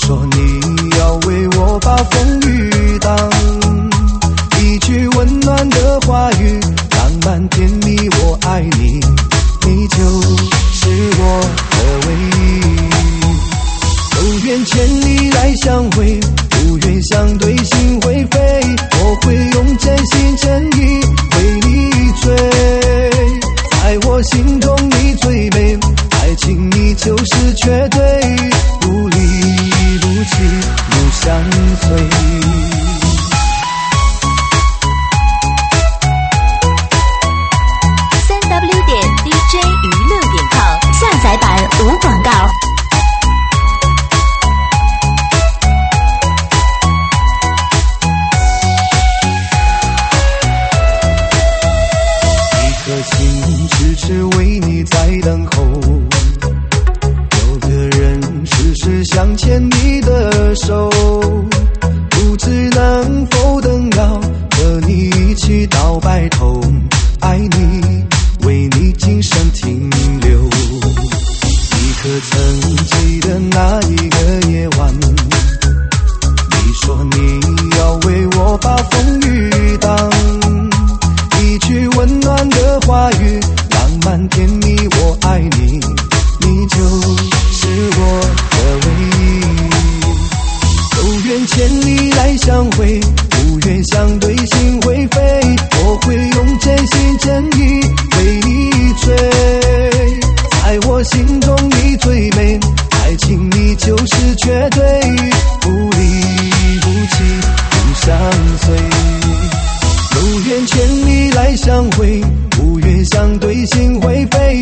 说你要为我把风雨挡，一句温暖的话语，浪漫甜蜜，我爱你，你就是我的唯一。有缘千里来相会，无缘相对心会飞，我会用真心真意为你追，在我心中你最美，爱情你就是绝对，不离不弃不相随。 3w.dj 娱乐.com下载版无广告。 一颗心痴痴为你在等候，有个人时时想牵你的手，不知能否等到和你一起到白头，爱你为你今生停留。你可曾记得那一个夜晚，你说你要为我把风雨挡，一句温暖的话语，浪漫甜蜜，我爱你，你就是我的唯一。有缘千里来相会，无缘相对心会飞，我会用真心真意为你追，在我心中你最美，爱情你就是绝对，不离不弃不相随。有缘千里来相会，无缘相对心会飞，